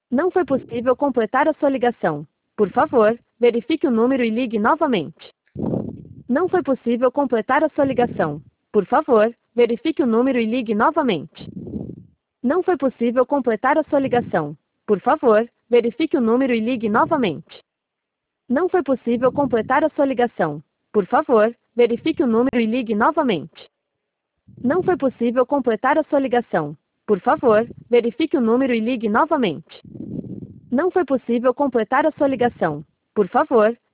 Não foi possível completar a sua ligação. Por favor, verifique o número e ligue novamente. Não foi possível completar a sua ligação. Por favor, verifique o número e ligue novamente. Não foi possível completar a sua ligação. Por favor, verifique o número e ligue novamente. Não foi possível completar a sua ligação. Por favor, verifique o número e ligue novamente. Não foi possível completar a sua ligação. Por favor, verifique o número e ligue novamente. Não foi possível completar a sua ligação. Por favor,